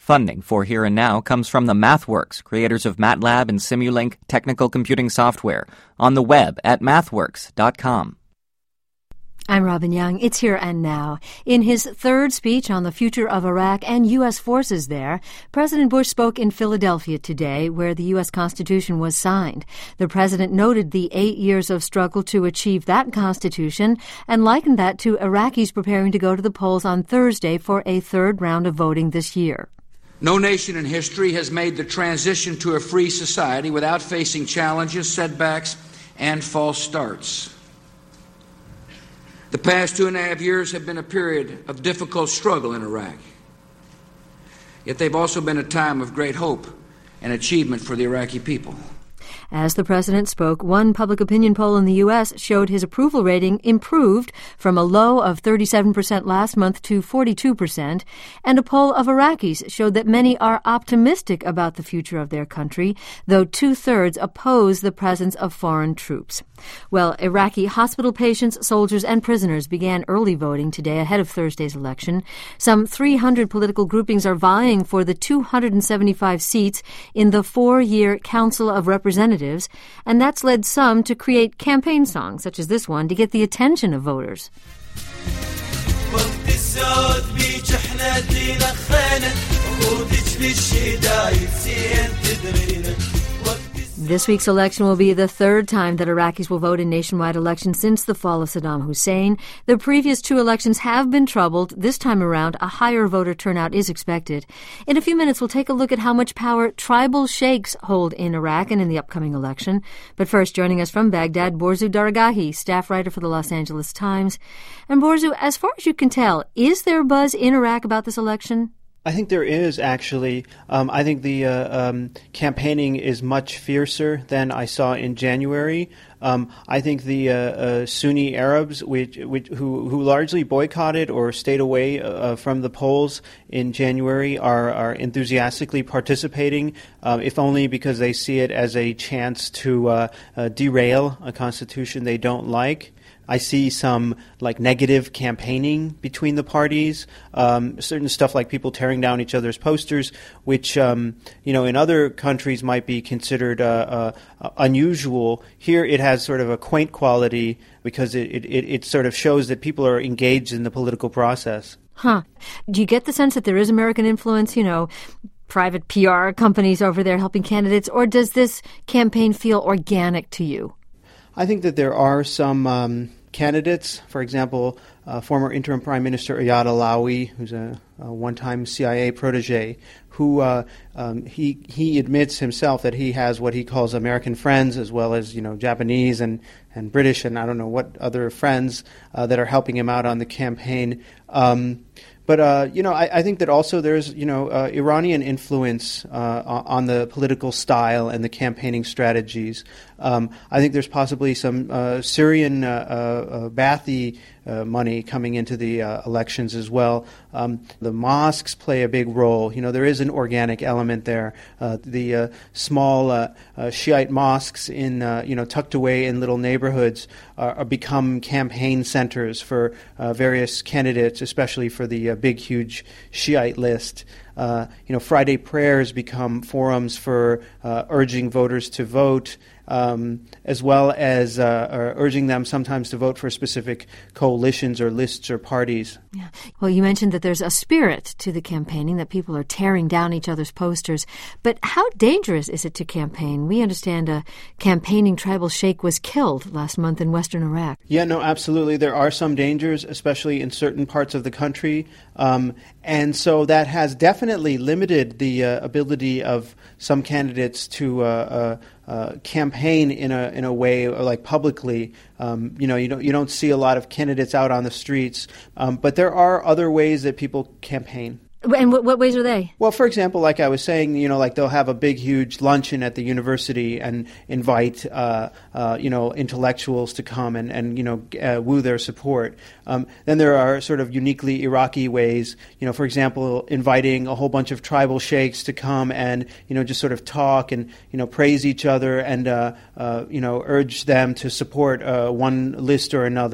Funding for Here and Now comes from the MathWorks, creators of MATLAB and Simulink technical computing software, on the web at mathworks.com. I'm Robin Young. It's Here and Now. In his third speech on the future of Iraq and U.S. forces there, President Bush spoke in Philadelphia today, where the U.S. Constitution was signed. The president noted the 8 years of struggle to achieve that Constitution and likened that to Iraqis preparing to go to the polls on Thursday for a third round of voting this year. No nation in history has made the transition to a free society without facing challenges, setbacks, and false starts. The past 2.5 years have been a period of difficult struggle in Iraq. Yet they've also been a time of great hope and achievement for the Iraqi people. As the president spoke, one public opinion poll in the U.S. showed his approval rating improved from a low of 37% last month to 42%, and a poll of Iraqis showed that many are optimistic about the future of their country, though 2/3 oppose the presence of foreign troops. Well, Iraqi hospital patients, soldiers, and prisoners began early voting today ahead of Thursday's election. Some 300 political groupings are vying for the 275 seats in the 4-year Council of Representatives, and that's led some to create campaign songs, such as this one, to get the attention of voters. This week's election will be the third time that Iraqis will vote in nationwide elections since the fall of Saddam Hussein. The previous 2 elections have been troubled. This time around, a higher voter turnout is expected. In a few minutes, we'll take a look at how much power tribal sheikhs hold in Iraq and in the upcoming election. But first, joining us from Baghdad, Borzu Daragahi, staff writer for the Los Angeles Times. And Borzu, as far as you can tell, is there buzz in Iraq about this election? I think there is, actually. I think the campaigning is much fiercer than I saw in January. I think the Sunni Arabs, who largely boycotted or stayed away from the polls in January, are enthusiastically participating, if only because they see it as a chance to derail a constitution they don't like. I see some negative campaigning between the parties, certain stuff like people tearing down each other's posters, which in other countries might be considered unusual. Here it has sort of a quaint quality because it sort of shows that people are engaged in the political process. Huh. Do you get the sense that there is American influence, private PR companies over there helping candidates, or does this campaign feel organic to you? I think that there are some candidates, for example, former interim Prime Minister Iyad Allawi, who's a one-time CIA protege, who he admits himself that he has what he calls American friends, as well as Japanese and British and I don't know what other friends that are helping him out on the campaign. But I think that also there's Iranian influence on the political style and the campaigning strategies. I think there's possibly some Syrian Ba'athi money coming into the elections as well. The mosques play a big role. There is an organic element there. The small Shiite mosques in tucked away in little neighborhoods are become campaign centers for various candidates, especially for the big, huge Shiite list. Friday prayers become forums for urging voters to vote, as well as urging them sometimes to vote for specific coalitions or lists or parties. Yeah. Well, you mentioned that there's a spirit to the campaigning, that people are tearing down each other's posters. But how dangerous is it to campaign? We understand a campaigning tribal sheikh was killed last month in western Iraq. Yeah, no, absolutely. There are some dangers, especially in certain parts of the country. And so that has definitely limited the ability of some candidates to campaign in a way like publicly. You don't see a lot of candidates out on the streets, but there are other ways that people campaign. And what ways are they? Well, for example, like I was saying, they'll have a big, huge luncheon at the university and invite, intellectuals to come and woo their support. Then there are sort of uniquely Iraqi ways, for example, inviting a whole bunch of tribal sheikhs to come and, just sort of talk and, praise each other and, urge them to support one list or another.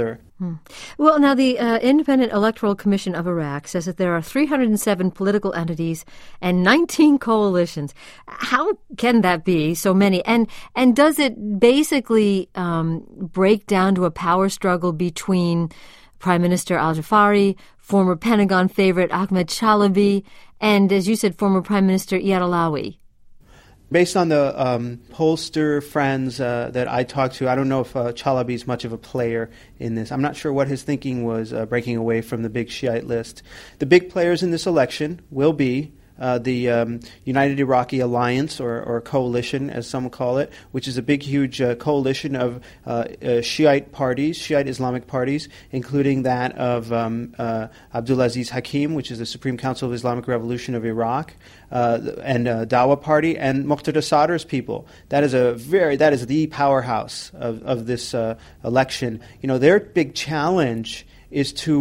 Well, now the Independent Electoral Commission of Iraq says that there are 307 political entities and 19 coalitions. How can that be so many? And does it basically break down to a power struggle between Prime Minister al-Jafari, former Pentagon favorite Ahmed Chalabi, and, as you said, former Prime Minister Iyad Allawi? Based on the pollster friends that I talked to, I don't know if Chalabi is much of a player in this. I'm not sure what his thinking was breaking away from the big Shiite list. The big players in this election will be the United Iraqi Alliance, or coalition, as some call it, which is a big, huge coalition of Shiite parties, Shiite Islamic parties, including that of Abdulaziz Hakim, which is the Supreme Council of Islamic Revolution of Iraq, and Dawa Party, and Muqtada Sadr's people. That is the powerhouse of this election. You know, their big challenge is to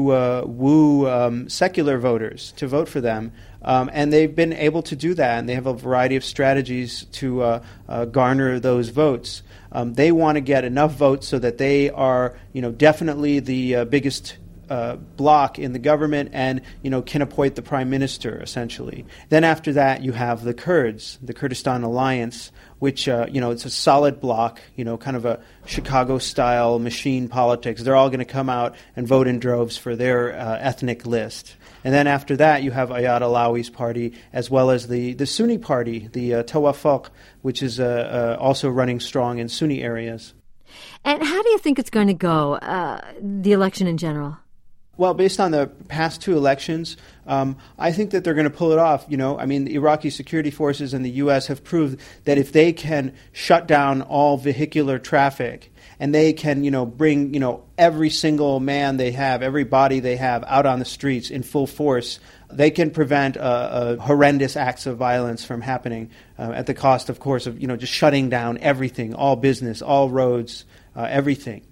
woo secular voters to vote for them. And they've been able to do that, and they have a variety of strategies to garner those votes. They want to get enough votes so that they are, definitely the biggest bloc in the government, and can appoint the prime minister essentially. Then after that, you have the Kurds, the Kurdistan Alliance, which it's a solid bloc, kind of a Chicago-style machine politics. They're all going to come out and vote in droves for their ethnic list. And then after that, you have Iyad Allawi's party, as well as the Sunni party, the Tawafaq, which is also running strong in Sunni areas. And how do you think it's going to go, the election in general? Well, based on the past two elections, I think that they're going to pull it off. The Iraqi security forces and the U.S. have proved that if they can shut down all vehicular traffic, and they can, bring, every single man they have, every body they have out on the streets in full force, they can prevent horrendous acts of violence from happening at the cost, of course, of, just shutting down everything, all business, all roads, everything.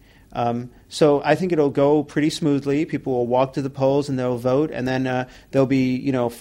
So I think it'll go pretty smoothly. People will walk to the polls and they'll vote, and then there'll be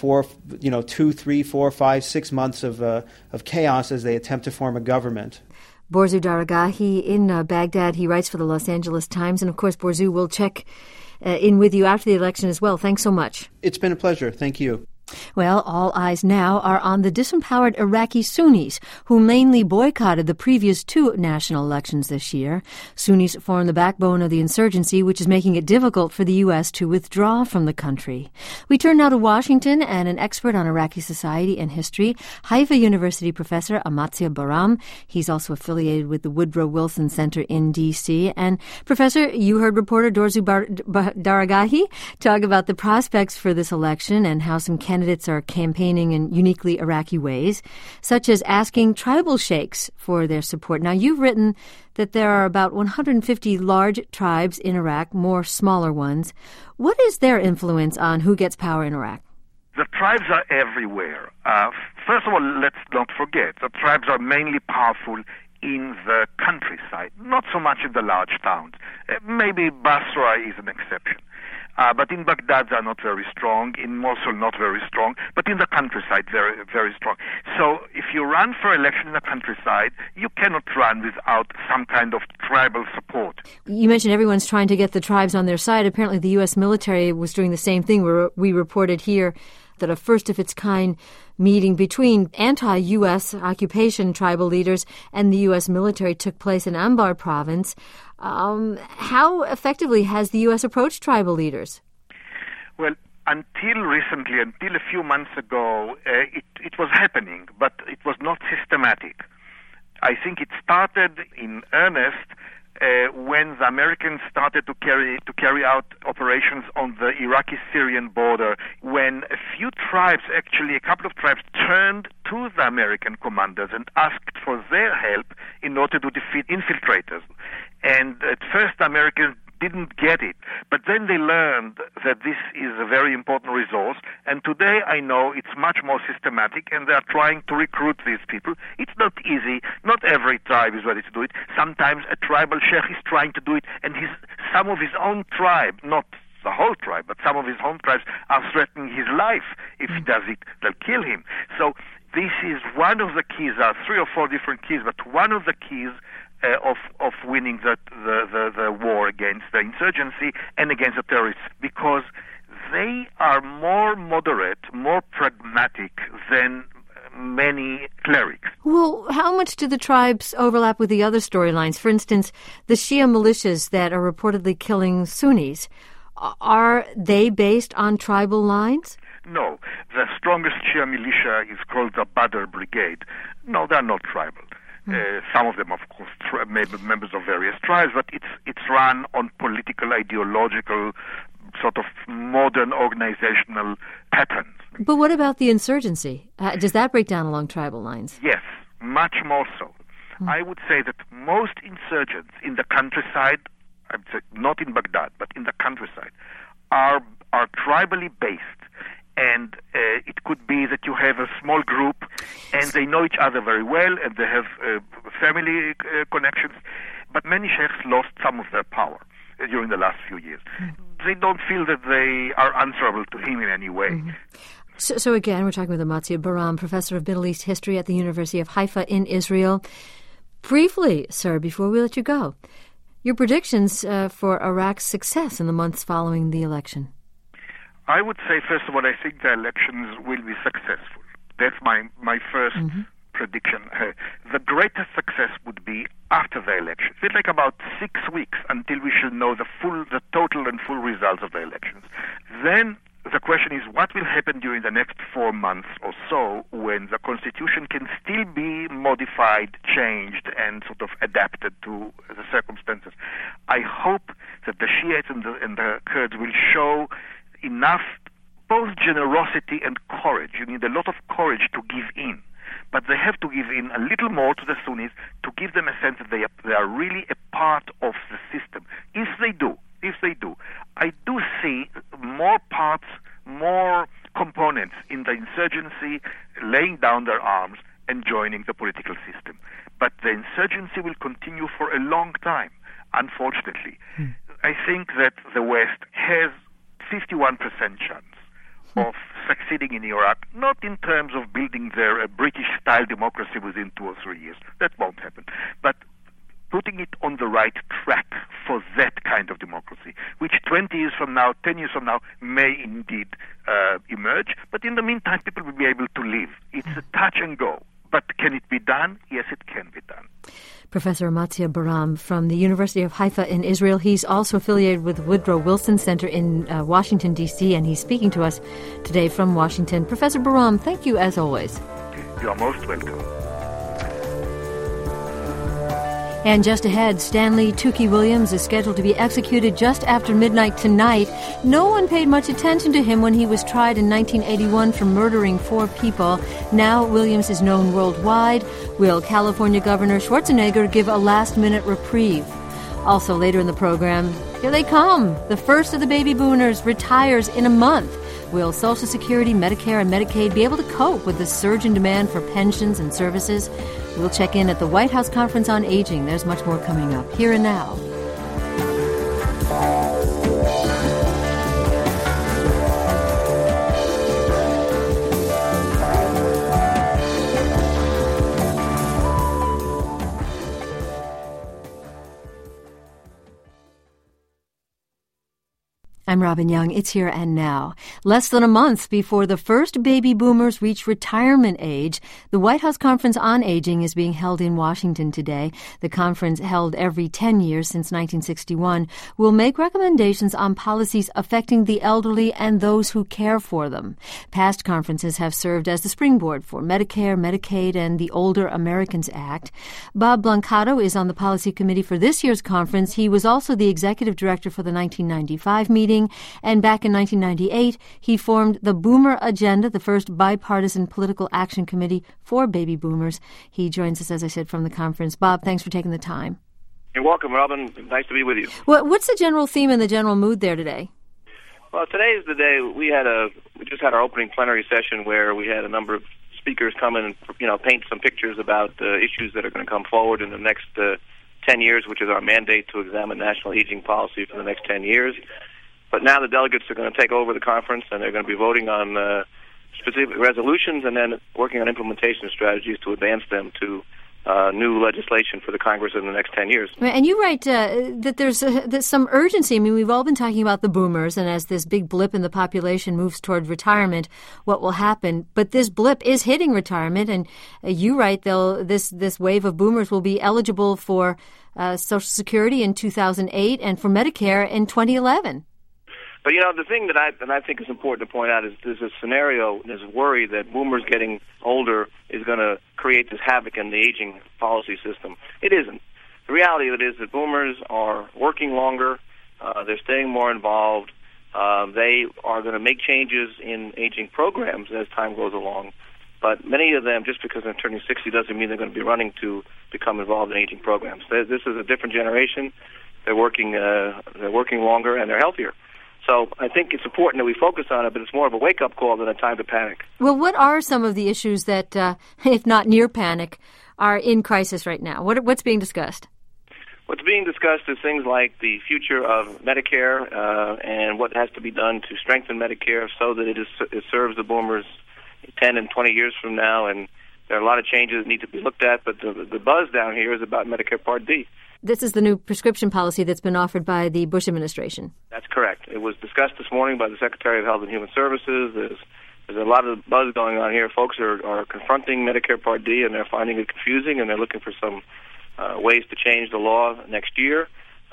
2, 3, 4, 5, 6 months of chaos as they attempt to form a government. Borzou Daragahi in Baghdad. He writes for the Los Angeles Times, and of course, Borzou will check in with you after the election as well. Thanks so much. It's been a pleasure. Thank you. Well, all eyes now are on the disempowered Iraqi Sunnis, who mainly boycotted the previous two national elections this year. Sunnis form the backbone of the insurgency, which is making it difficult for the U.S. to withdraw from the country. We turn now to Washington and an expert on Iraqi society and history, Haifa University professor Amatzia Baram. He's also affiliated with the Woodrow Wilson Center in D.C. And, Professor, you heard reporter Borzou Daragahi talk about the prospects for this election and how some candidates are campaigning in uniquely Iraqi ways, such as asking tribal sheikhs for their support. Now, you've written that there are about 150 large tribes in Iraq, more smaller ones. What is their influence on who gets power in Iraq? The tribes are everywhere. First of all, let's not forget, the tribes are mainly powerful in the countryside, not so much in the large towns. Maybe Basra is an exception. But in Baghdad, they're not very strong. In Mosul, not very strong. But in the countryside, very, very strong. So if you run for election in the countryside, you cannot run without some kind of tribal support. You mentioned everyone's trying to get the tribes on their side. Apparently, the U.S. military was doing the same thing. We reported here that a first-of-its-kind meeting between anti-U.S. occupation tribal leaders and the U.S. military took place in Anbar province. How effectively has the U.S. approached tribal leaders? Well, until recently, until a few months ago, it was happening, but it was not systematic. I think it started in earnest when the Americans started to carry out operations on the Iraqi-Syrian border, when a couple of tribes turned to the American commanders and asked for their help in order to defeat infiltrators. And at first the Americans didn't get it, but then they learned that this is a very important resource, and today I know it's much more systematic, and they are trying to recruit these people. It's not easy. Not every tribe is ready to do it. Sometimes a tribal sheikh is trying to do it, and some of his own tribe, not the whole tribe, but some of his own tribes are threatening his life. If he does it, they'll kill him. So this is one of the keys. There are 3 or 4 different keys, but one of the keys of winning the war against the insurgency and against the terrorists, because they are more moderate, more pragmatic than many clerics. Well, how much do the tribes overlap with the other storylines? For instance, the Shia militias that are reportedly killing Sunnis, are they based on tribal lines? No. The strongest Shia militia is called the Badr Brigade. No, they're not tribal. Some of them, of course, members of various tribes, but it's run on political, ideological, sort of modern organizational patterns. But what about the insurgency? Does that break down along tribal lines? Yes, much more so. I would say that most insurgents in the countryside, I'd say not in Baghdad, but in the countryside, are tribally based. And it could be that you have a small group and they know each other very well and they have family connections. But many sheikhs lost some of their power during the last few years. They don't feel that they are answerable to him in any way. So again, we're talking with Amatzia Baram, professor of Middle East history at the University of Haifa in Israel. Briefly, sir, before we let you go, your predictions for Iraq's success in the months following the election. I would say, first of all, I think the elections will be successful. That's my first prediction. The greatest success would be after the election. It's like about 6 weeks until we shall know the total and full results of the elections. Then the question is, what will happen during the next 4 months or so when the constitution can still be modified, changed, and sort of adapted to the circumstances? I hope that the Shiites and the Kurds will show enough both generosity and courage. You need a lot of courage to give in. But they have to give in a little more to the Sunnis to give them a sense that they are really a part of the system. If they do, I do see more parts, more components in the insurgency laying down their arms and joining the political system. But the insurgency will continue for a long time, unfortunately. I think that the West has 51% chance of succeeding in Iraq, not in terms of building their British-style democracy within 2 or 3 years. That won't happen. But putting it on the right track for that kind of democracy, which 20 years from now, 10 years from now, may indeed emerge. But in the meantime, people will be able to live. It's a touch and go. But can it be done? Yes, it can be done. Professor Amatzia Baram from the University of Haifa in Israel. He's also affiliated with Woodrow Wilson Center in Washington, D.C., and he's speaking to us today from Washington. Professor Baram, thank you as always. You are most welcome. And just ahead, Stanley Tookie Williams is scheduled to be executed just after midnight tonight. No one paid much attention to him when he was tried in 1981 for murdering 4 people. Now Williams is known worldwide. Will California Governor Schwarzenegger give a last-minute reprieve? Also later in the program, here they come. The first of the baby boomers retires in a month. Will Social Security, Medicare, and Medicaid be able to cope with the surge in demand for pensions and services? We'll check in at the White House Conference on Aging. There's much more coming up here and now. I'm Robin Young. It's Here and Now. Less than a month before the first baby boomers reach retirement age, the White House Conference on Aging is being held in Washington today. The conference, held every 10 years since 1961, will make recommendations on policies affecting the elderly and those who care for them. Past conferences have served as the springboard for Medicare, Medicaid, and the Older Americans Act. Bob Blancato is on the policy committee for this year's conference. He was also the executive director for the 1995 meeting. And back in 1998, he formed the Boomer Agenda, the first bipartisan political action committee for baby boomers. He joins us, as I said, from the conference. Bob, thanks for taking the time. You're welcome, Robin. Nice to be with you. What's the general theme and the general mood there today? Well, today is the day we just had our opening plenary session where we had a number of speakers come in and paint some pictures about issues that are going to come forward in the next 10 years, which is our mandate to examine national aging policy for the next 10 years. But now the delegates are going to take over the conference, and they're going to be voting on specific resolutions and then working on implementation strategies to advance them to new legislation for the Congress in the next 10 years. And you write that there's some urgency. I mean, we've all been talking about the boomers, and as this big blip in the population moves toward retirement, what will happen? But this blip is hitting retirement, and you write this wave of boomers will be eligible for Social Security in 2008 and for Medicare in 2011. But, the thing that I think is important to point out is there's a scenario, there's a worry that boomers getting older is going to create this havoc in the aging policy system. It isn't. The reality of it is that boomers are working longer, they're staying more involved, they are going to make changes in aging programs as time goes along. But many of them, just because they're turning 60, doesn't mean they're going to be running to become involved in aging programs. This is a different generation. They're working longer, and they're healthier. So I think it's important that we focus on it, but it's more of a wake-up call than a time to panic. Well, what are some of the issues that, if not near panic, are in crisis right now? What's being discussed? What's being discussed is things like the future of Medicare and what has to be done to strengthen Medicare so that it serves the boomers 10 and 20 years from now. And there are a lot of changes that need to be looked at, but the buzz down here is about Medicare Part D. This is the new prescription policy that's been offered by the Bush administration. That's correct. It was discussed this morning by the Secretary of Health and Human Services. There's a lot of buzz going on here. Folks are confronting Medicare Part D, and they're finding it confusing, and they're looking for some ways to change the law next year.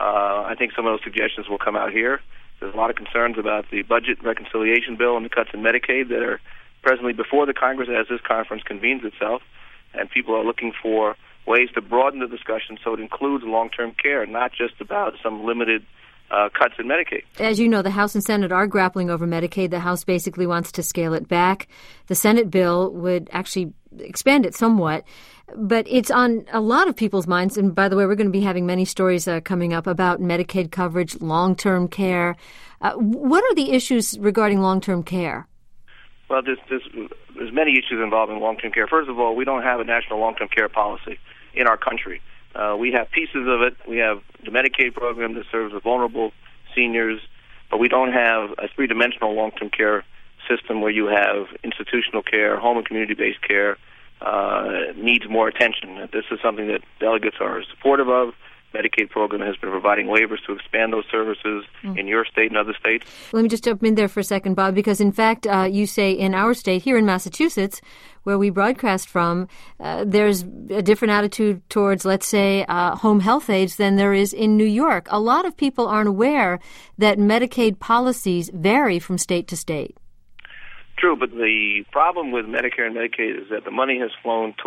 I think some of those suggestions will come out here. There's a lot of concerns about the budget reconciliation bill and the cuts in Medicaid that are presently before the Congress as this conference convenes itself, and people are looking for ways to broaden the discussion so it includes long-term care, not just about some limited cuts in Medicaid. As you know, the House and Senate are grappling over Medicaid. The House basically wants to scale it back. The Senate bill would actually expand it somewhat, but it's on a lot of people's minds. And by the way, we're going to be having many stories coming up about Medicaid coverage, long-term care. What are the issues regarding long-term care? Well, there's many issues involving long-term care. First of all, we don't have a national long-term care policy in our country. We have pieces of it. We have the Medicaid program that serves the vulnerable seniors, but we don't have a three-dimensional long-term care system where you have institutional care, home and community-based care, needs more attention. This is something that delegates are supportive of. Medicaid program has been providing waivers to expand those services in your state and other states. Let me just jump in there for a second, Bob, because in fact, you say in our state, here in Massachusetts, where we broadcast from, there's a different attitude towards, let's say, home health aides than there is in New York. A lot of people aren't aware that Medicaid policies vary from state to state. True, but the problem with Medicare and Medicaid is that the money has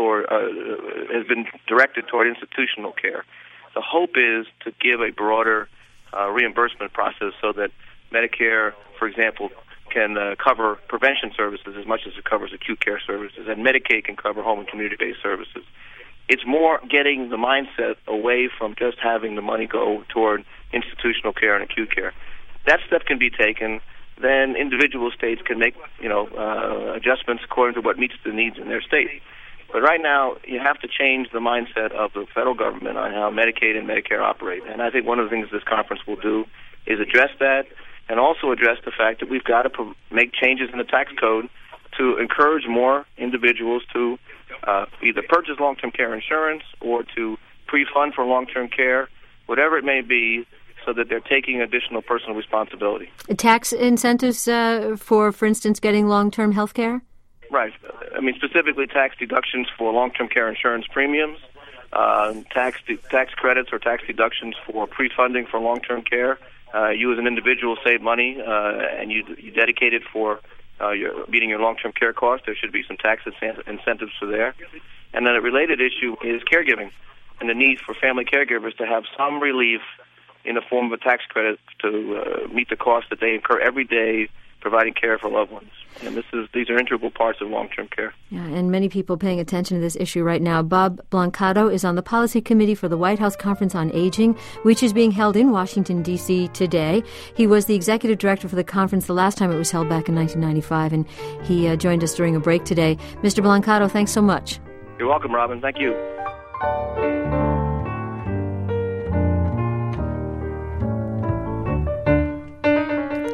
has been directed toward institutional care. The hope is to give a broader reimbursement process so that Medicare, for example, can cover prevention services as much as it covers acute care services, and Medicaid can cover home and community-based services. It's more getting the mindset away from just having the money go toward institutional care and acute care. That step can be taken. Then individual states can make adjustments according to what meets the needs in their state. But right now, you have to change the mindset of the federal government on how Medicaid and Medicare operate. And I think one of the things this conference will do is address that and also address the fact that we've got to make changes in the tax code to encourage more individuals to either purchase long-term care insurance or to pre-fund for long-term care, whatever it may be, so that they're taking additional personal responsibility. Tax incentives for instance, getting long-term health care? Right. I mean, specifically tax deductions for long-term care insurance premiums, tax credits or tax deductions for pre-funding for long-term care. You as an individual save money and you dedicate it for meeting your long-term care costs. There should be some tax incentives for there. And then a related issue is caregiving and the need for family caregivers to have some relief in the form of a tax credit to meet the costs that they incur every day providing care for loved ones. And these are integral parts of long-term care. Yeah, and many people paying attention to this issue right now. Bob Blancato is on the Policy Committee for the White House Conference on Aging, which is being held in Washington, D.C. today. He was the executive director for the conference the last time it was held back in 1995, and he joined us during a break today. Mr. Blancato, thanks so much. You're welcome, Robin. Thank you.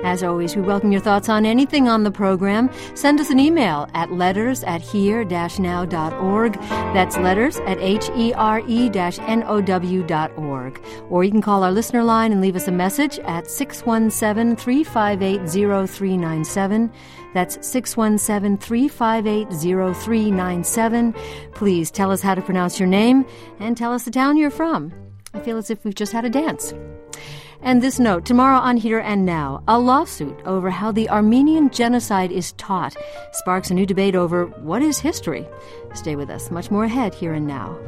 As always, we welcome your thoughts on anything on the program. Send us an email at letters@here-now.org. That's letters@here-now.org. Or you can call our listener line and leave us a message at 617-358-0397. That's 617-358-0397. Please tell us how to pronounce your name and tell us the town you're from. I feel as if we've just had a dance. And this note, tomorrow on Here and Now, a lawsuit over how the Armenian genocide is taught sparks a new debate over what is history. Stay with us. Much more ahead, Here and Now.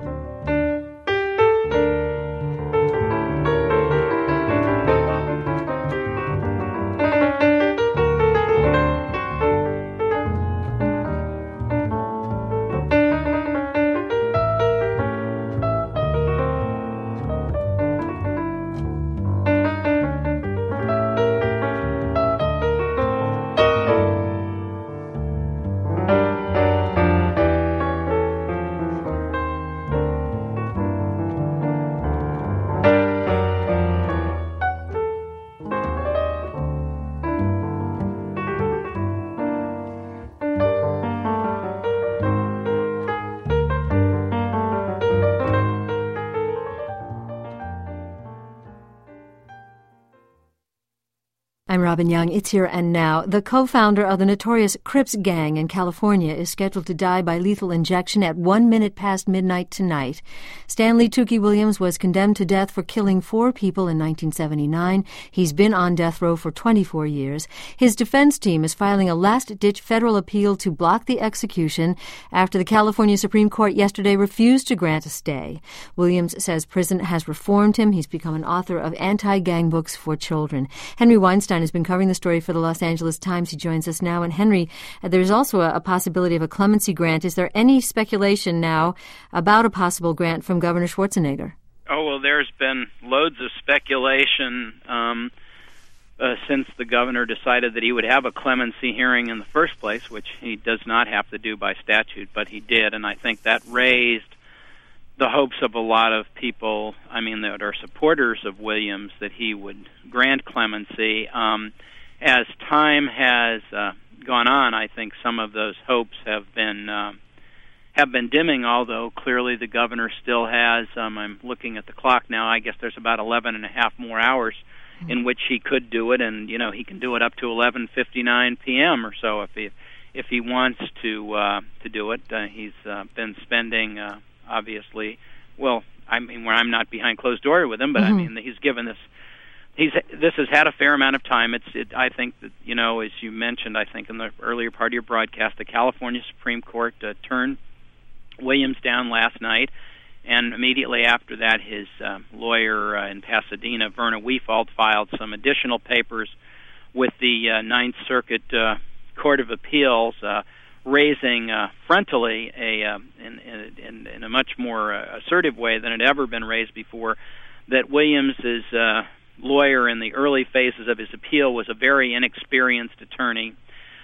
I'm Robin Young. It's Here and Now. The co-founder of the notorious Crips gang in California is scheduled to die by lethal injection at 1 minute past midnight tonight. Stanley Tookie Williams was condemned to death for killing 4 people in 1979. He's been on death row for 24 years. His defense team is filing a last-ditch federal appeal to block the execution after the California Supreme Court yesterday refused to grant a stay. Williams says prison has reformed him. He's become an author of anti-gang books for children. Henry Weinstein has been covering the story for the Los Angeles Times. He joins us now. And Henry, there's also a possibility of a clemency grant. Is there any speculation now about a possible grant from Governor Schwarzenegger? Oh, well, there's been loads of speculation since the governor decided that he would have a clemency hearing in the first place, which he does not have to do by statute, but he did. And I think that raised the hopes of a lot of people, that are supporters of Williams, that he would grant clemency. As time has gone on, I think some of those hopes have been dimming, although clearly the governor still has, I'm looking at the clock now, I guess there's about 11 and a half more hours in which he could do it, and, he can do it up to 11:59 p.m. or so if he wants to do it. He's been spending... obviously, where I'm not behind closed door with him, but he's given this. This has had a fair amount of time. I think that, as you mentioned, I think in the earlier part of your broadcast, the California Supreme Court turned Williams down last night, and immediately after that, his lawyer in Pasadena, Verna Weefald, filed some additional papers with the Ninth Circuit Court of Appeals. Raising frontally in a much more assertive way than had ever been raised before, that Williams's lawyer in the early phases of his appeal was a very inexperienced attorney,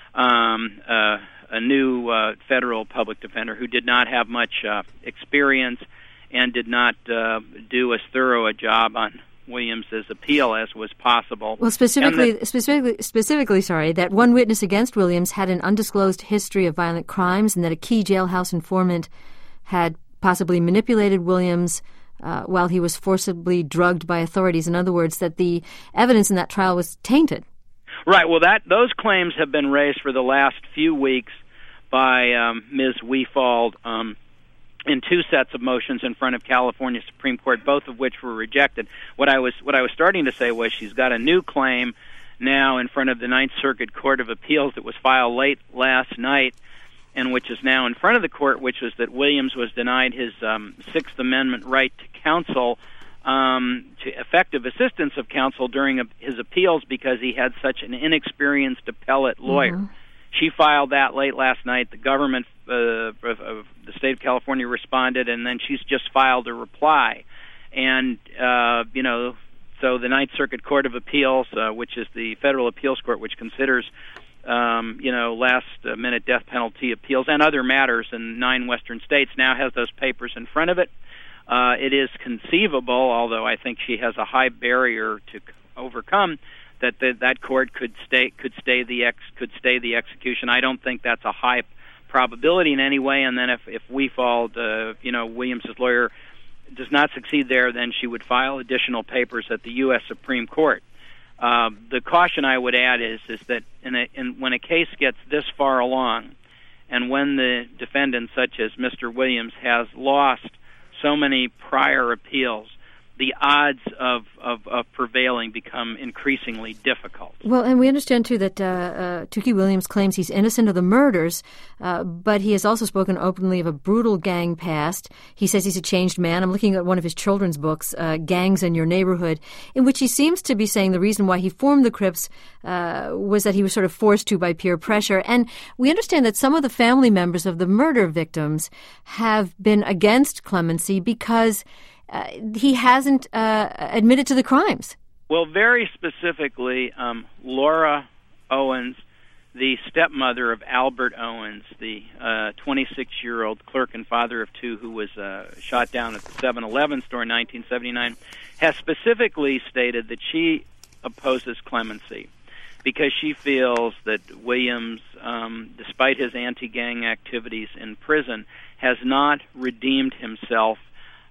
a new federal public defender who did not have much experience and did not do as thorough a job on Williams's appeal as was possible. Well, specifically, that one witness against Williams had an undisclosed history of violent crimes, and that a key jailhouse informant had possibly manipulated Williams while he was forcibly drugged by authorities. In other words, that the evidence in that trial was tainted. Right. Well, those claims have been raised for the last few weeks by Ms. Weefald in 2 sets of motions in front of California Supreme Court, both of which were rejected. What I was starting to say was she's got a new claim now in front of the Ninth Circuit Court of Appeals that was filed late last night, and which is now in front of the court, which was that Williams was denied his Sixth Amendment right to counsel, to effective assistance of counsel during his appeals because he had such an inexperienced appellate lawyer. Mm-hmm. She filed that late last night. The government of the state of California responded, and then she's just filed a reply. And, so the Ninth Circuit Court of Appeals, which is the federal appeals court, which considers, last-minute death penalty appeals and other matters in 9 western states, now has those papers in front of it. It is conceivable, although I think she has a high barrier to overcome, that court could stay the execution. I don't think that's a high probability in any way. And then if Wefald, Williams's lawyer, does not succeed there, then she would file additional papers at the U.S. Supreme Court. The caution I would add is that when a case gets this far along, and when the defendant, such as Mr. Williams, has lost so many prior appeals, the odds of prevailing become increasingly difficult. Well, and we understand, too, that Tookie Williams claims he's innocent of the murders, but he has also spoken openly of a brutal gang past. He says he's a changed man. I'm looking at one of his children's books, Gangs in Your Neighborhood, in which he seems to be saying the reason why he formed the Crips was that he was sort of forced to by peer pressure. And we understand that some of the family members of the murder victims have been against clemency because he hasn't admitted to the crimes. Well, very specifically, Laura Owens, the stepmother of Albert Owens, the 26-year-old clerk and father of two who was shot down at the 7-Eleven store in 1979, has specifically stated that she opposes clemency because she feels that Williams, despite his anti-gang activities in prison, has not redeemed himself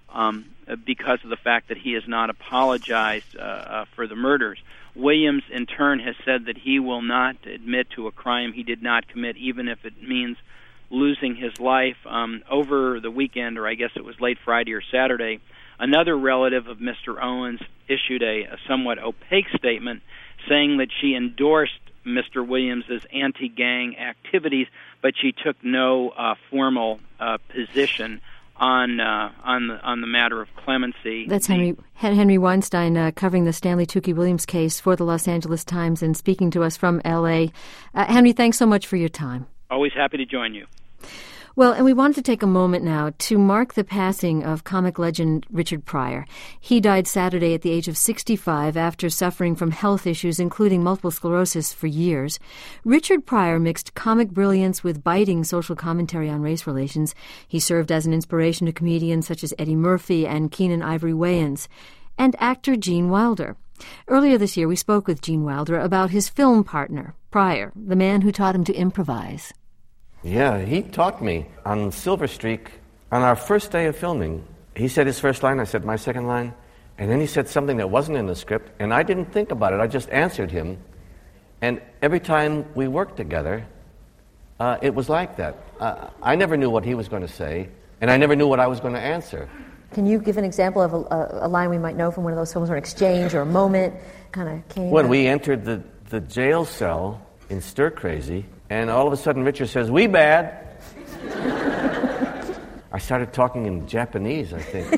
because of the fact that he has not apologized for the murders. Williams, in turn, has said that he will not admit to a crime he did not commit, even if it means losing his life. Over the weekend, or I guess it was late Friday or Saturday, another relative of Mr. Owens issued a somewhat opaque statement saying that she endorsed Mr. Williams' anti-gang activities, but she took no formal position on the matter of clemency. That's Henry Weinstein covering the Stanley Tookie Williams case for the Los Angeles Times and speaking to us from L.A. Henry, thanks so much for your time. Always happy to join you. Well, and we wanted to take a moment now to mark the passing of comic legend Richard Pryor. He died Saturday at the age of 65 after suffering from health issues, including multiple sclerosis, for years. Richard Pryor mixed comic brilliance with biting social commentary on race relations. He served as an inspiration to comedians such as Eddie Murphy and Keenan Ivory Wayans, and actor Gene Wilder. Earlier this year, we spoke with Gene Wilder about his film partner, Pryor, the man who taught him to improvise. Yeah, he taught me on Silver Streak on our first day of filming. He said his first line, I said my second line, and then he said something that wasn't in the script, and I didn't think about it. I just answered him. And every time we worked together, it was like that. I never knew what he was going to say, and I never knew what I was going to answer. Can you give an example of a line we might know from one of those films, or an exchange or a moment kind of came? When we entered the jail cell in Stir Crazy, and all of a sudden Richard says, "We bad." I started talking in Japanese, I think.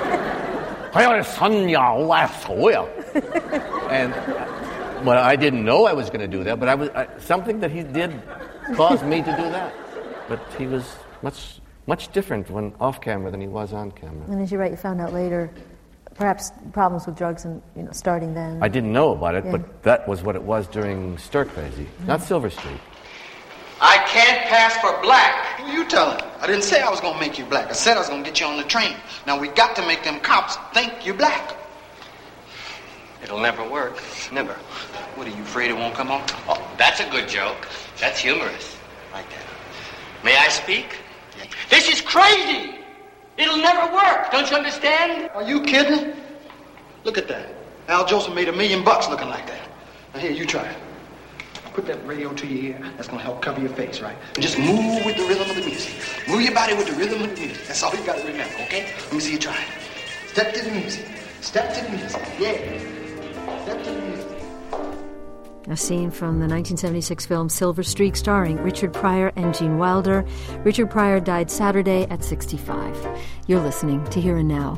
And well, I didn't know I was going to do that, but something that he did caused me to do that. But he was much different when off camera than he was on camera. And as you write, you found out later, perhaps problems with drugs and starting then. I didn't know about it, but that was what it was during Stir Crazy, not Silver Streak. I can't pass for black. Who you telling? I didn't say I was going to make you black. I said I was going to get you on the train. Now we got to make them cops think you're black. It'll never work. Never. What, are you afraid it won't come off? Oh, that's a good joke. That's humorous. Like that. May I speak? Yeah. This is crazy. It'll never work. Don't you understand? Are you kidding? Look at that. Al Jolson made $1 million looking like that. Now here, you try it. Put that radio to your ear. That's going to help cover your face, right? And just move with the rhythm of the music. Move your body with the rhythm of the music. That's all you got to remember, okay? Let me see you try it. Step to the music. Step to the music. Yeah. Step to the music. A scene from the 1976 film Silver Streak, starring Richard Pryor and Gene Wilder. Richard Pryor died Saturday at 65. You're listening to Here and Now.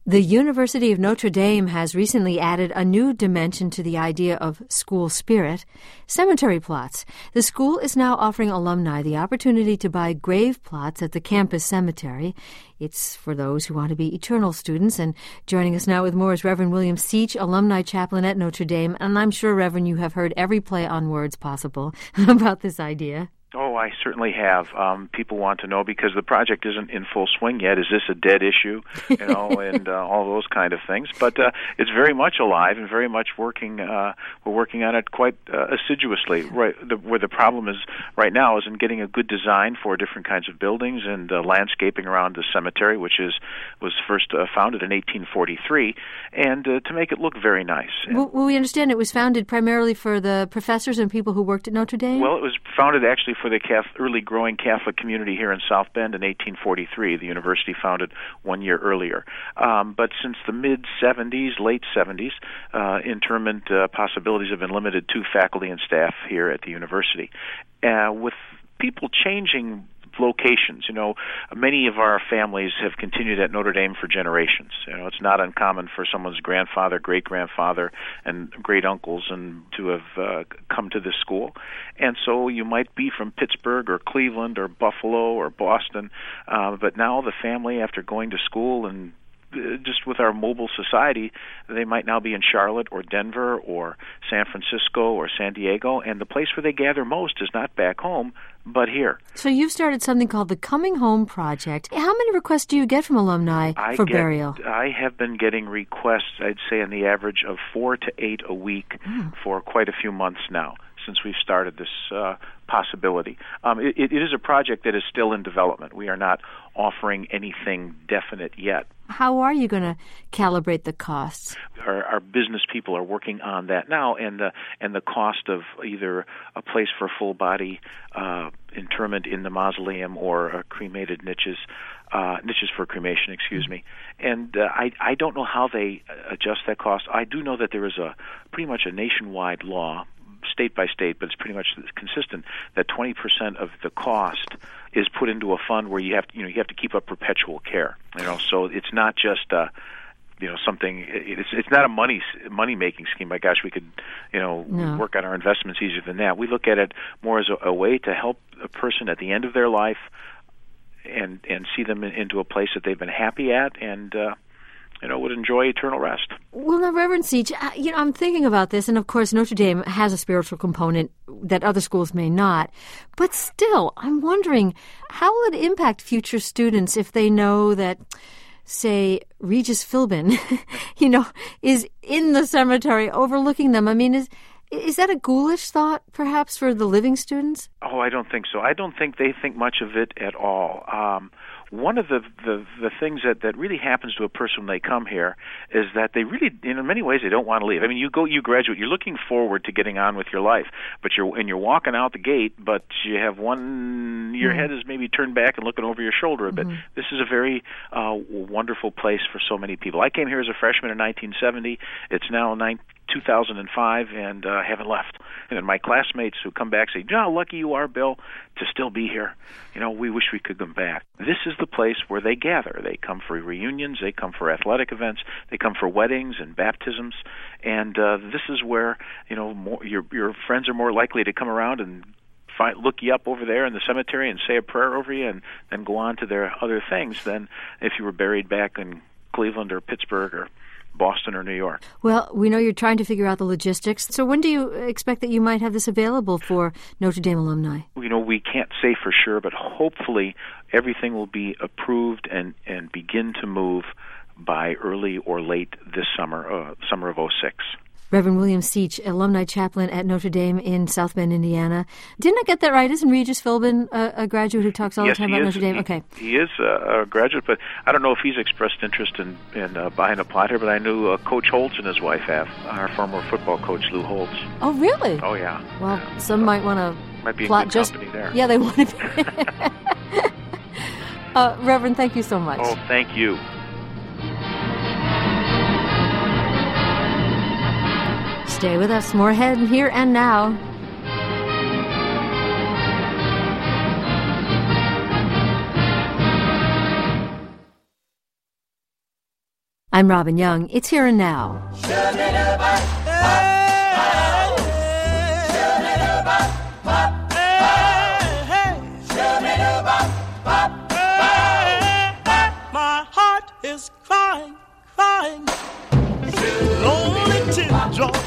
The University of Notre Dame has recently added a new dimension to the idea of school spirit, cemetery plots. The school is now offering alumni the opportunity to buy grave plots at the campus cemetery. It's for those who want to be eternal students. And joining us now with more is Reverend William Seach, alumni chaplain at Notre Dame. And I'm sure, Reverend, you have heard every play on words possible about this idea. Oh, I certainly have. People want to know because the project isn't in full swing yet. Is this a dead issue? And all those kind of things. But it's very much alive and very much working. We're working on it quite assiduously. Right, where the problem is right now is in getting a good design for different kinds of buildings and landscaping around the cemetery, which was first founded in 1843, and to make it look very nice. Well, we understand it was founded primarily for the professors and people who worked at Notre Dame? Well, it was founded actually for the early growing Catholic community here in South Bend in 1843. The university founded 1 year earlier. But since the mid-'70s, late 70s, interment possibilities have been limited to faculty and staff here at the university. With people changing locations, many of our families have continued at Notre Dame for generations. It's not uncommon for someone's grandfather, great-grandfather, and great-uncles and to have come to this school. And so you might be from Pittsburgh or Cleveland or Buffalo or Boston, but now the family, after going to school and just with our mobile society, they might now be in Charlotte or Denver or San Francisco or San Diego, and the place where they gather most is not back home, but here. So you've started something called the Coming Home Project. How many requests do you get from alumni for burial? I have been getting requests, I'd say, on the average of 4 to 8 a week for quite a few months now, since we've started this possibility. It is a project that is still in development. We are not offering anything definite yet. How are you going to calibrate the costs? Our business people are working on that now, and the cost of either a place for full body interment in the mausoleum or cremated niches for cremation, And I don't know how they adjust that cost. I do know that there is pretty much a nationwide law, state by state, but it's pretty much consistent, that 20% of the cost is put into a fund where you have to keep up perpetual care. So it's not just something. It's not a money making scheme. My gosh, we could work on our investments easier than that. We look at it more as a way to help a person at the end of their life and see them into a place that they've been happy at and would enjoy eternal rest. Well, now, Reverend Seach, I'm thinking about this, and of course Notre Dame has a spiritual component that other schools may not. But still, I'm wondering, how will it impact future students if they know that, say, Regis Philbin, is in the cemetery overlooking them? I mean, is that a ghoulish thought, perhaps, for the living students? Oh, I don't think so. I don't think they think much of it at all. One of the things that really happens to a person when they come here is that they really, in many ways, they don't want to leave. I mean, you graduate, you're looking forward to getting on with your life, but you're walking out the gate, but you have your head is maybe turned back and looking over your shoulder a bit. This is a very wonderful place for so many people. I came here as a freshman in 1970. It's now 2005, and haven't left. And my classmates who come back say, "You know how lucky you are, Bill, to still be here. We wish we could come back." This is the place where they gather. They come for reunions, they come for athletic events, they come for weddings and baptisms, and this is where your friends are more likely to come around and look you up over there in the cemetery and say a prayer over you and then go on to their other things than if you were buried back in Cleveland or Pittsburgh or Boston or New York. Well, we know you're trying to figure out the logistics. So when do you expect that you might have this available for Notre Dame alumni? We can't say for sure, but hopefully everything will be approved and begin to move by early or late this summer, summer of '06. Reverend William Seach, alumni chaplain at Notre Dame in South Bend, Indiana. Didn't I get that right? Isn't Regis Philbin a graduate who talks all the time about Notre Dame? Okay. He is a graduate, but I don't know if he's expressed interest in buying a plot here, but I knew Coach Holtz and his wife have, our former football coach, Lou Holtz. Oh, really? Oh, yeah. Well, some might want to be plot in good just... company there. Yeah, they want to be. Reverend, thank you so much. Oh, thank you. Stay with us. More ahead here and now. I'm Robin Young. It's Here and Now. My heart is crying, crying. Lonely teardrops.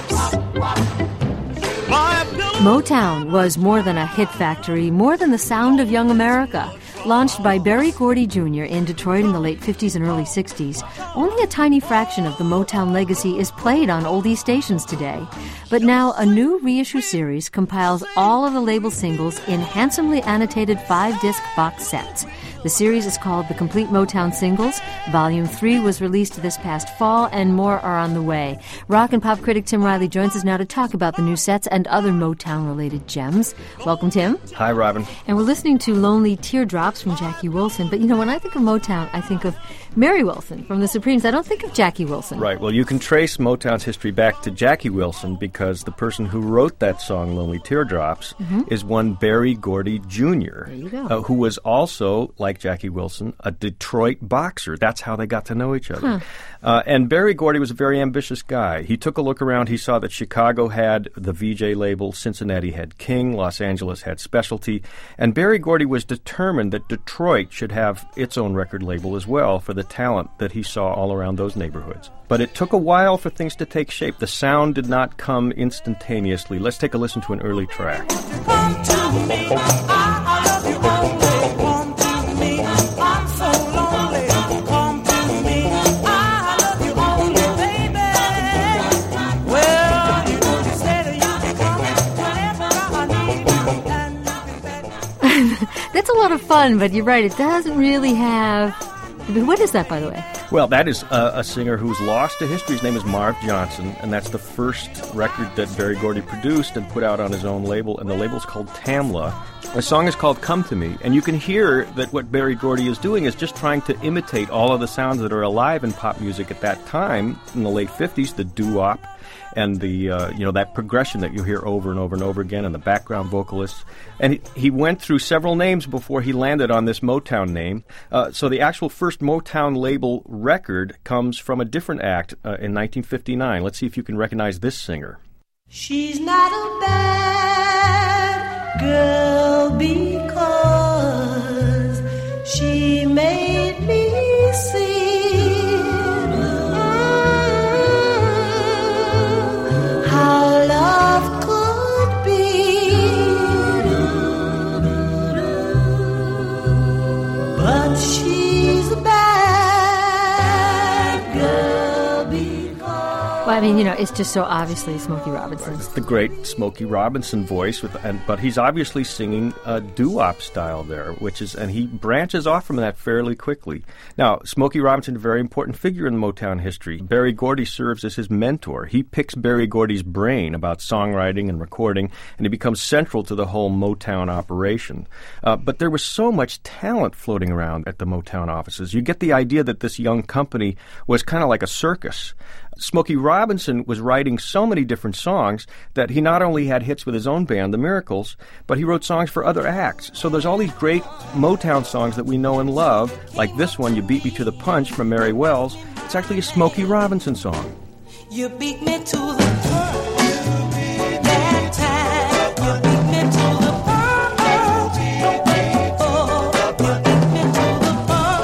Motown was more than a hit factory, more than the sound of young America. Launched by Berry Gordy Jr. in Detroit in the late 50s and early 60s, only a tiny fraction of the Motown legacy is played on oldie stations today. But now a new reissue series compiles all of the label singles in handsomely annotated 5-disc box sets. The series is called The Complete Motown Singles. Volume 3 was released this past fall, and more are on the way. Rock and pop critic Tim Riley joins us now to talk about the new sets and other Motown-related gems. Welcome, Tim. Hi, Robin. And we're listening to Lonely Teardrops from Jackie Wilson. But, when I think of Motown, I think of Mary Wilson from the Supremes. I don't think of Jackie Wilson. Right. Well, you can trace Motown's history back to Jackie Wilson because the person who wrote that song, Lonely Teardrops, is one Berry Gordy Jr., there you go. Who was also, like Jackie Wilson, a Detroit boxer. That's how they got to know each other. And Berry Gordy was a very ambitious guy. He took a look around. He saw that Chicago had the VJ label, Cincinnati had King, Los Angeles had Specialty, and Berry Gordy was determined that Detroit should have its own record label as well for the talent that he saw all around those neighborhoods. But it took a while for things to take shape. The sound did not come instantaneously. Let's take a listen to an early track. Come to me, I love you only. Come to me, I'm so lonely. Come to me, I love you only, baby. Well, you said you can come whenever I need you, and you can That's a lot of fun, but you're right, it doesn't really have... What is that, by the way? Well, that is a singer who's lost to history. His name is Marv Johnson, and that's the first record that Berry Gordy produced and put out on his own label, and the label's called Tamla. The song is called Come to Me, and you can hear that what Berry Gordy is doing is just trying to imitate all of the sounds that are alive in pop music at that time, in the late 50s, the doo-wop, and the that progression that you hear over and over and over again, and the background vocalists. And he went through several names before he landed on this Motown name. So the actual first Motown label record comes from a different act in 1959. Let's see if you can recognize this singer. She's not a bad girl because she made me see how love could be, but she's a bad girl because... Well, I mean, it's just so obviously Smokey Robinson. It's the great Smokey Robinson voice, but he's obviously singing a doo-wop style there, and he branches off from that fairly quickly. Now, Smokey Robinson, a very important figure in Motown history. Berry Gordy serves as his mentor. He picks Berry Gordy's brain about songwriting and recording, and he becomes central to the whole Motown operation. But there was so much talent floating around at the Motown offices. You get the idea that this young company was kind of like a circus. Smokey Robinson was writing so many different songs that he not only had hits with his own band, The Miracles, but he wrote songs for other acts. So there's all these great Motown songs that we know and love, like this one, You Beat Me to the Punch from Mary Wells. It's actually a Smokey Robinson song. You beat me to the punch that time. You beat me to the punch. Oh, you beat me to the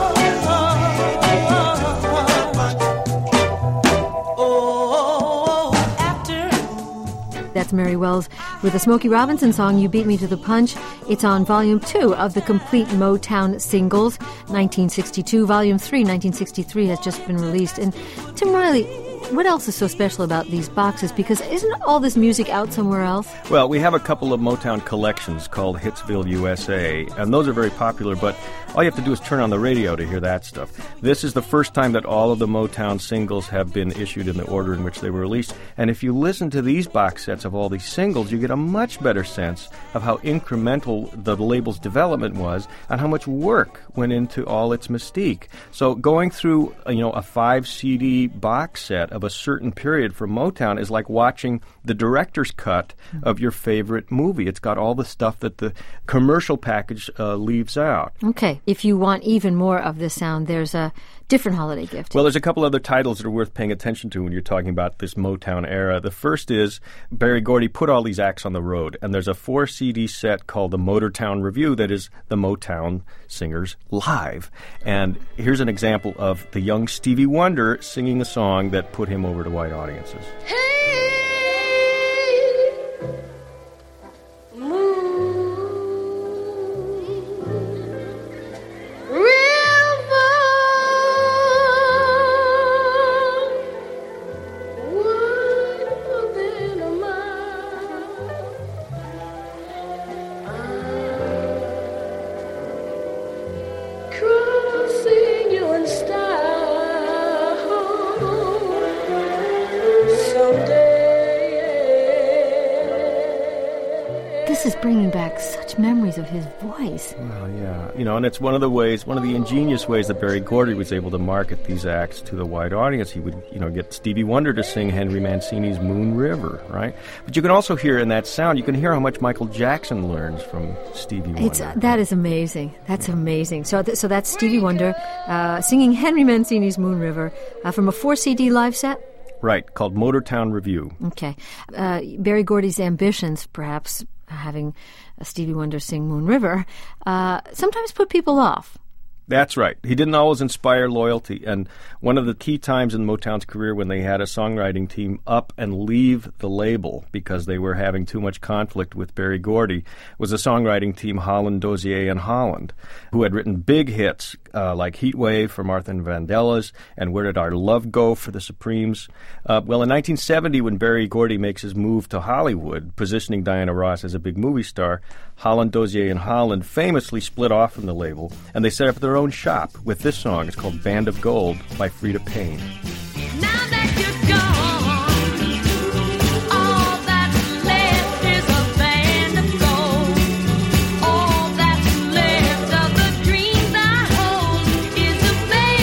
punch. Oh, after. That's Mary Wells with the Smokey Robinson song, You Beat Me to the Punch. It's on Volume 2 of the Complete Motown Singles, 1962. Volume 3, 1963, has just been released. And Tim Riley, what else is so special about these boxes? Because isn't all this music out somewhere else? Well, we have a couple of Motown collections called Hitsville USA, and those are very popular, but all you have to do is turn on the radio to hear that stuff. This is the first time that all of the Motown singles have been issued in the order in which they were released, and if you listen to these box sets of all these singles, you get a much better sense of how incremental the label's development was and how much work went into all its mystique. So going through, a 5-CD box set of a certain period for Motown is like watching the director's cut of your favorite movie. It's got all the stuff that the commercial package leaves out. Okay. If you want even more of this sound, there's a different holiday gift. Well, there's a couple other titles that are worth paying attention to when you're talking about this Motown era. The first is Berry Gordy put all these acts on the road, and there's a 4-CD set called the Motortown Review that is the Motown singers live. And here's an example of the young Stevie Wonder singing a song that put him over to white audiences. This is bringing back such memories of his voice. Well, yeah. And it's one of the ingenious ways that Berry Gordy was able to market these acts to the white audience. He would, get Stevie Wonder to sing Henry Mancini's Moon River, right? But you can also hear in that sound, you can hear how much Michael Jackson learns from Stevie Wonder. That is amazing. That's amazing. So that's Stevie Wonder singing Henry Mancini's Moon River from a 4-CD live set? Right, called Motortown Review. Okay. Berry Gordy's ambitions, perhaps, having Stevie Wonder sing Moon River, sometimes put people off. That's right. He didn't always inspire loyalty. And one of the key times in Motown's career when they had a songwriting team up and leave the label because they were having too much conflict with Berry Gordy was the songwriting team Holland, Dozier, and Holland, who had written big hits like Heat Wave for Martha and Vandellas and Where Did Our Love Go for the Supremes. Well, in 1970, when Berry Gordy makes his move to Hollywood, positioning Diana Ross as a big movie star, Holland, Dozier, and Holland famously split off from the label, and they set up their own shop with this song. It's called Band of Gold by Freda Payne. Now that you're gone, all that's left is a band of gold. All that's left of the dreams I hold is a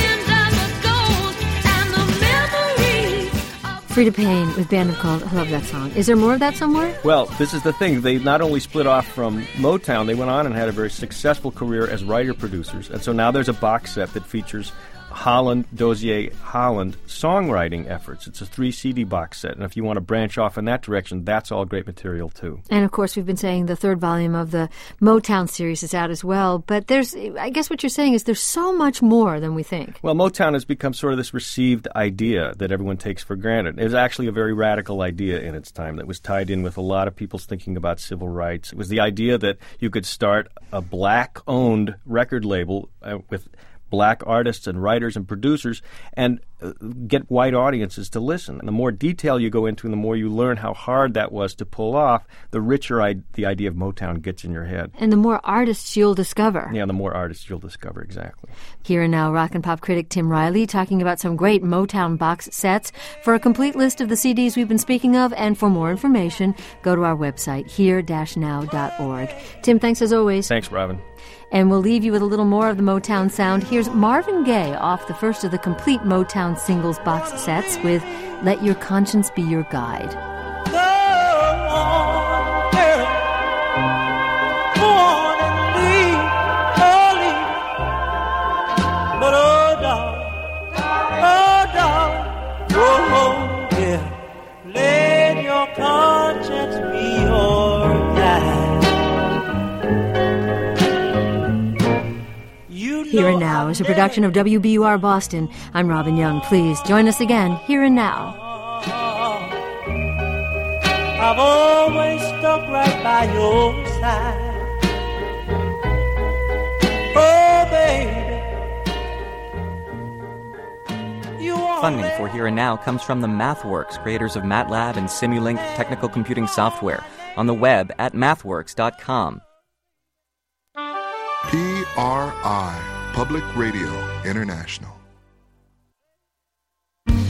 band of gold and the memories of... Freda Payne with Band of Gold. I love that song. Is there more of that somewhere? Well, this is the thing. They not only split off from Motown, they went on and had a very successful career as writer-producers. And so now there's a box set that features Holland, Dozier, Holland songwriting efforts. It's a 3-CD box set. And if you want to branch off in that direction, that's all great material, too. And, of course, we've been saying the third volume of the Motown series is out as well. But I guess what you're saying is there's so much more than we think. Well, Motown has become sort of this received idea that everyone takes for granted. It was actually a very radical idea in its time that was tied in with a lot of people's thinking about civil rights. It was the idea that you could start a black-owned record label with black artists and writers and producers and get white audiences to listen. And the more detail you go into and the more you learn how hard that was to pull off, the richer the idea of Motown gets in your head. And the more artists you'll discover. Yeah, the more artists you'll discover, exactly. Here and now, rock and pop critic Tim Riley talking about some great Motown box sets. For a complete list of the CDs we've been speaking of and for more information, go to our website, here-now.org. Tim, thanks as always. Thanks, Robin. And we'll leave you with a little more of the Motown sound. Here's Marvin Gaye off the first of the complete Motown singles box sets with Let Your Conscience Be Your Guide. Go on, girl. Go on and leave, but oh, yeah. Let your conscience be your guide. Here and Now is a production of WBUR Boston. I'm Robin Young. Please join us again, Here and Now. I've always stuck right by your side. Oh, baby. Funding for Here and Now comes from the MathWorks, creators of MATLAB and Simulink technical computing software, on the web at mathworks.com. PRI, Public Radio International.